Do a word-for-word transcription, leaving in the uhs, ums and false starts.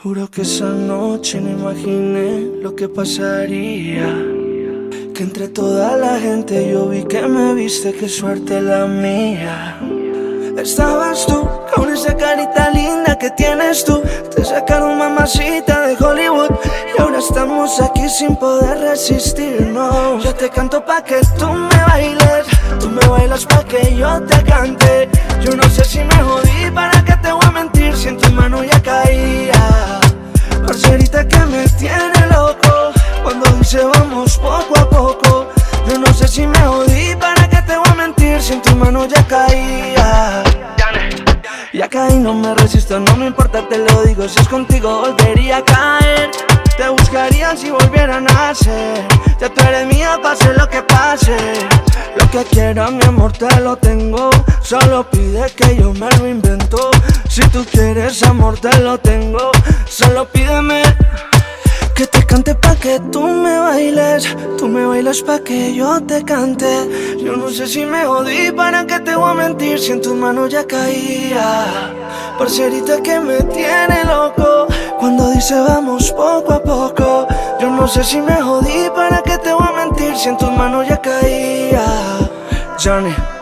Juro que esa noche no imaginé lo que pasaría, que entre toda la gente yo vi que me viste, qué suerte la mía. Estabas tú, con esa carita linda que tienes tú. Te sacaron mamacita de Hollywood y ahora estamos aquí sin poder resistirnos. Yo te canto pa' que tú me bailes, tú me bailas pa' que yo te cante. Yo no sé si me jodí, para qué te voy a mentir, si en tu mano ya caía. Parcerita que me tiene loco cuando dice vamos poco a poco. Yo no sé si me jodí, para qué te voy a mentir, si en tu mano ya caía. Ya caí, no me resisto, no me importa, te lo digo. Si es contigo volvería a caer, te buscaría si volviera a nacer. Ya tú eres mía, pase lo que pase. Lo que quieras, mi amor, te lo tengo. Solo pide que yo me lo invento. Si tú quieres amor, te lo tengo. Solo pídeme que te cante pa' que tú me bailes, tú me bailas pa' que yo te cante. Yo no sé si me jodí, para qué te voy a mentir, si en tus manos ya caía. Parcerita que me tiene loco cuando dice vamos poco a poco. Yo no sé si me jodí, para qué te voy a mentir, si en tus manos ya caía. Johnny.